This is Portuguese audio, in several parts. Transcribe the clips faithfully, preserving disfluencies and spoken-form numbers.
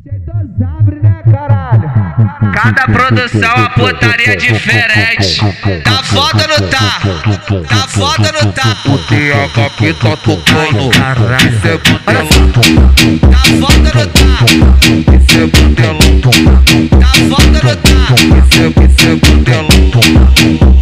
Abre, né, caralho? Cada produção a putaria diferente. Tá foda no tá? Tá foda no tá? O T H P tá tocando. Caralho. Isso é butelão. Tá foda no tá? Isso é butelão. Tá foda no tá? Isso é, isso é butelão.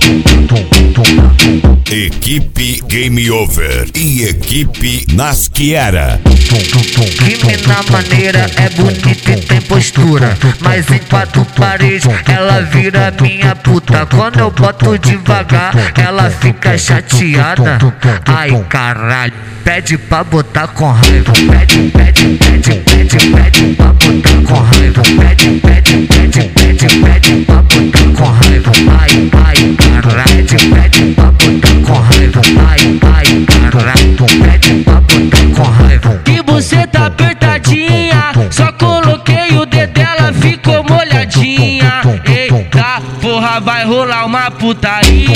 Equipe Game Over e equipe Nasquiera. Rime na maneira é bonita e tem postura, mas em quatro paredes ela vira minha puta. Quando eu boto devagar ela fica chateada. Ai caralho, pede pra botar com raiva. Pede, pede, pede, pede, pede pra botar com raiva. Pede, pede, pede, pede, pede pra botar com raiva. Ai, ai caralho, pede, pede pra botar com raiva. Ai, ai caralho, pede pra botar com raiva. E você tá apertadinha, só coloquei o dedo dela, ficou molhadinha. Eita, porra, vai rolar uma putaria.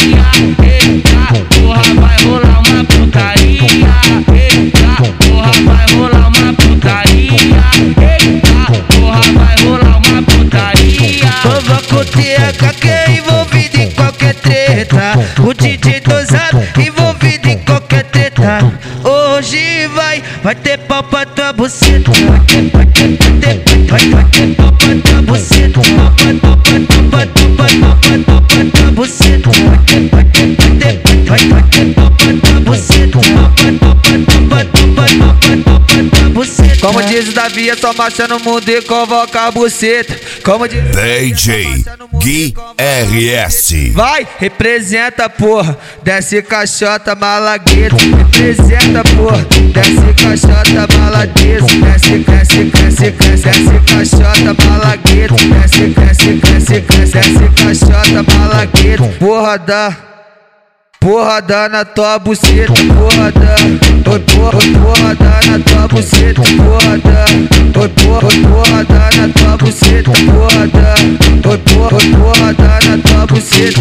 Eita, porra, vai rolar uma putaria. Eita, porra, vai rolar uma putaria. Eita, porra, vai rolar uma putaria. Nova com T H Q envolvido em qualquer treta. O D J dosado envolvido em qualquer treta. Hoje vai, vai ter pau pra tua buceta. Vai ter, vai ter, vai ter, vai, vai ter pau pra tua buceta. Pau pra, pau pra, pau pra, pau pra, pau pra, pau pra tua buceta. Vai ter, vai ter, vai ter, vai, vai ter pau pra tua buceta. Pau pra, pau pra, pau pra, pau pra, pau pra, pau pra tua buceta. Como diz o Davi, é só marcha no mundo e convoca a buceta. Como diz D J Gui R S. vai, representa porra, desce caixota malagueta. Representa porra, desce caixota malagueta. Desce, cresce, cresce, cresce, desce caixota malagueta. Desce, cresce, cresce, cresce, desce caixota malagueta. Porra da, porra da na tua buceta. Porra da, oi porra, oi porra da na tua buceta. Porra da, oi porra, oi porra da na tua buceta. Porra da, oi porra, oi porra da na tua buceta.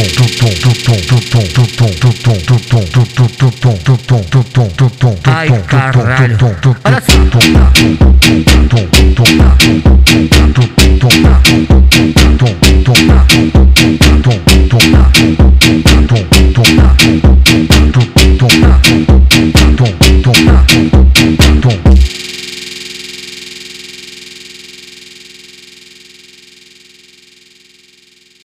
Ai caralho, olha